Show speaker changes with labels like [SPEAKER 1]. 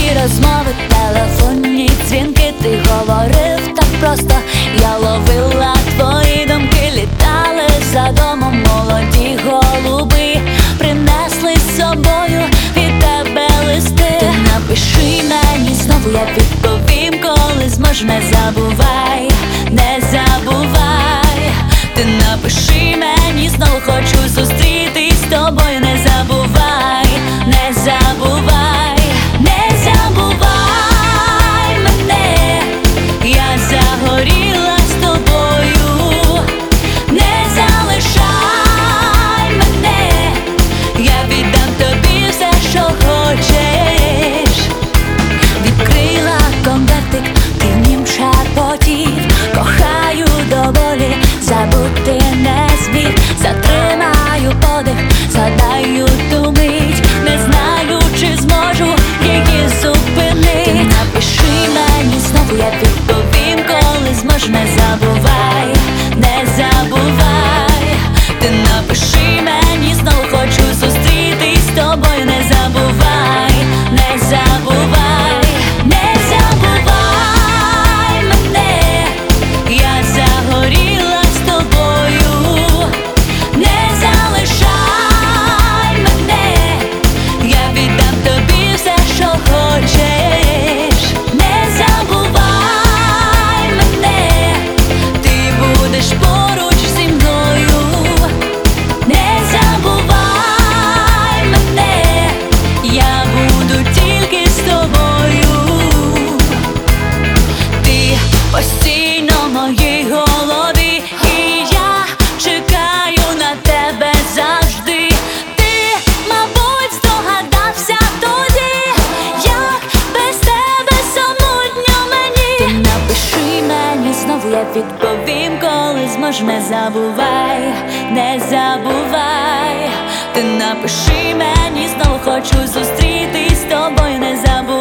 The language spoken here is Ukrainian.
[SPEAKER 1] розмови, телефонні дзвінки, ти говорив так просто, я ловила твої думки, літали за домом молоді голуби, принесли з собою від тебе листи. Ти напиши мені знову, я відповім, коли зможу. Не забувай, не забувай. Ти напиши мені знову, хочу зустрітись з тобою. Не забувай, не забувай, не забувай мене, я загоріла з тобою. Не залишай мене, я віддам тобі все, що хочеш. Відкрила конвертик, ти в нім шепотів, кохаю до болі, забути не зміг. Затримаю подих, згадаю ту мить, не знаю, чи зможу її зупинити. Ти напиши мені знову, я відповім, коли зможу. Не забувай, не забувай. Ти напиши мені знову, хочу зустрітись з тобою. Не забувай, не забувай, не забувай мене, я загоріла з тобою. Не залишай мене, я віддам тобі все, що хочеш. Не забувай мене, ти будеш поруч зі мною. Не забувай мене, я буду тільки з тобою. Ти постійно в моїй голові, і я чекаю на тебе завжди. Ти, мабуть, здогадався тоді, як без тебе самотньо мені. Ти напиши мені знову, я відповім, коли зможу. Не забувай, не забувай. Ти напиши мені знову, хочу зустрітись з тобою. Не забувай.